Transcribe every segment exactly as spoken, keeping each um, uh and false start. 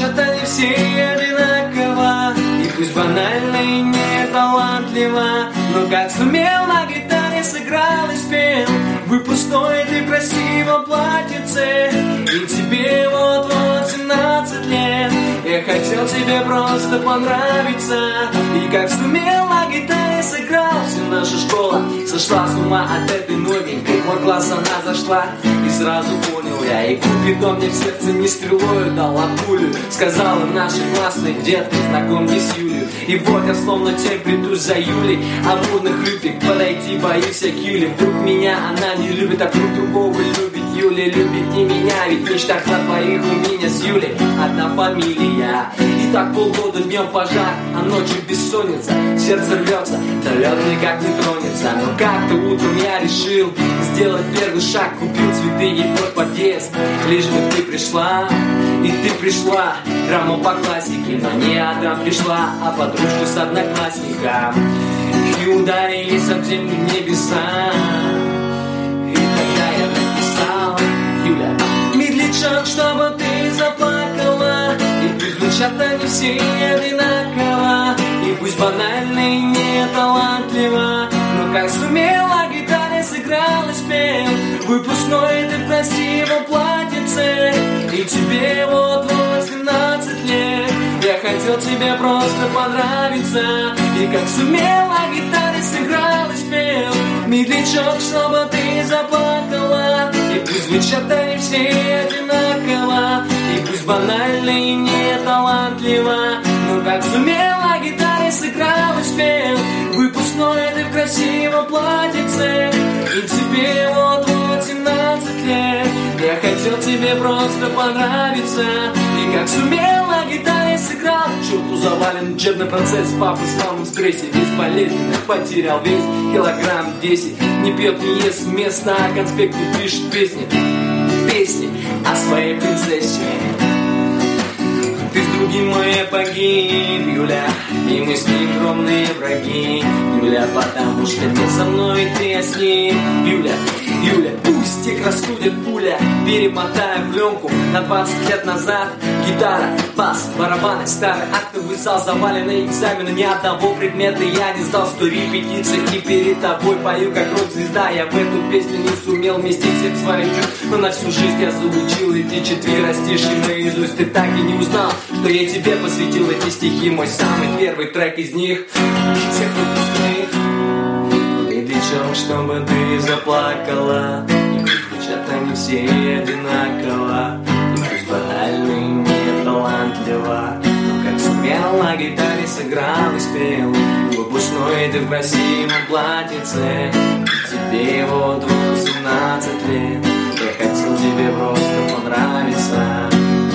звучат они все одинаково. И пусть банально и не талантливо, но как сумел на гитаре сыграл и спел. Выпускной ты красиво платьице, и тебе вот-вот семнадцать лет. Я хотел тебе просто понравиться, и как сумел на гитаре сыграл. Вся наша школа сошла с ума от этой новенькой. В мой класс она зашла, и сразу понял я. И Купидон мне в сердце не стрелою дал, а пулю. Сказала нашей классной детке, знакомьтесь с Юлей. И вот я словно тень приду за Юлей, а модных любит подойти боюсь я к Юле. Вдруг меня она не любит, а вдруг другого любит. Юля любит не меня, ведь в мечтах на двоих у меня с Юлей одна фамилия. И так полгода днем пожар, а ночью бессонница. Сердце рвется, да лед никак не тронется. Но как-то утром я решил сделать первый шаг. Купил цветы ей под подъезд, лишь бы ты пришла. И ты пришла, драма по классике. Но не одна пришла, а подружка с одноклассника. И ударились об землю небеса. И тогда я написал: Юля, медлячок, чтобы ты заплакала. И пусть звучат они все одинаково, и пусть банально и не талантливо, но как сумел на гитаре сыграл и спел. Выпускной ты в красивом платьице, и тебе вот-вот семнадцать лет. Я хотел тебе просто понравиться, и как сумел на гитаре сыграл и спел. Медлячок, чтобы ты заплакала, и пусть звучат они все одинаково, и пусть банально и не талантливо, но как сумел на гитаре сыграл и спел. Выпускной ты в красивом платьице, и тебе вот-вот семнадцать лет. Я хотел тебе просто понравиться, и как сумел на гитаре сыграл. К черту завален учебный процесс, папа с мамой в стрессе, весь болезненный, потерял весь килограмм десять. Не пьет, не ест вместо, а конспекты пишет песни. Песни о своей принцессе. Ты с другим моей погиб, Юля, и мы с ним кровные враги. Юля, потому что не со мной, ты а с ним. Юля, Юля, пусть их растудит пуля. Перемотаем пленку на двадцать лет назад. Гитара, бас, барабаны, старый актовый зал, заваленный экзамены. Ни одного предмета я не сдал, сто репетиций, и перед тобой пою как рок-звезда. Я в эту песню не сумел вместить всех своих чувств, но на всю жизнь я заучил эти четыре стиши наизусть. Ты так и не узнал, что я тебе посвятил эти стихи. Мой самый первый трек из них, всех выпускных. Медлячок, чтобы ты заплакала, и звучат они все одинаково, и пусть банально и не талантливо, но как сумел на гитаре сыграл и спел. Выпускной ты в красивом платьице, тебе вот-вот семнадцать лет. Я хотел тебе просто понравиться.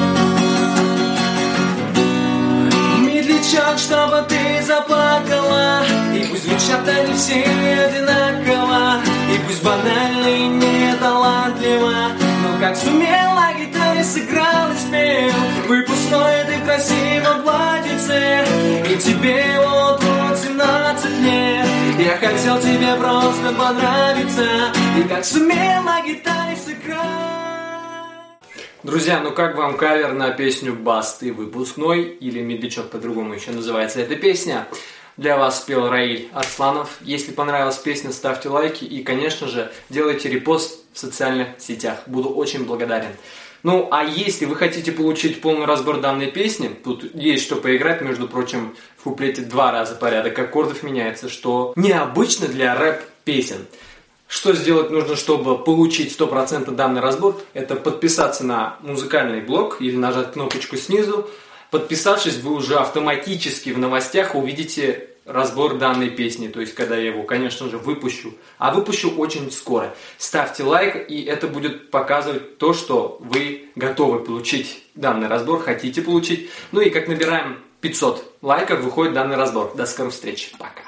Медлячок, чтобы ты заплакала, и пусть звучат они все одинаково, и пусть банально и не талантливо, но как сумел на гитаре сыграл и спел. Выпускной ты в красивом платьице, и тебе вот-вот семнадцать лет. Я хотел тебе просто понравиться, и как сумел на гитаре сыграть. Друзья, ну как вам кавер на песню «Басты» выпускной, или «Медлячок» по-другому еще называется эта песня? Для вас спел Раиль Арсланов. Если понравилась песня, ставьте лайки и, конечно же, делайте репост в социальных сетях. Буду очень благодарен. Ну, а если вы хотите получить полный разбор данной песни, тут есть что поиграть, между прочим, в куплете два раза порядок аккордов меняется, что необычно для рэп-песен. Что сделать нужно, чтобы получить сто процентов данный разбор? Это подписаться на музыкальный блог или нажать кнопочку снизу. Подписавшись, вы уже автоматически в новостях увидите разбор данной песни. То есть, когда я его, конечно же, выпущу. А выпущу очень скоро. Ставьте лайк, и это будет показывать то, что вы готовы получить данный разбор, хотите получить. Ну и как набираем пятьсот лайков, выходит данный разбор. До скорых встреч. Пока.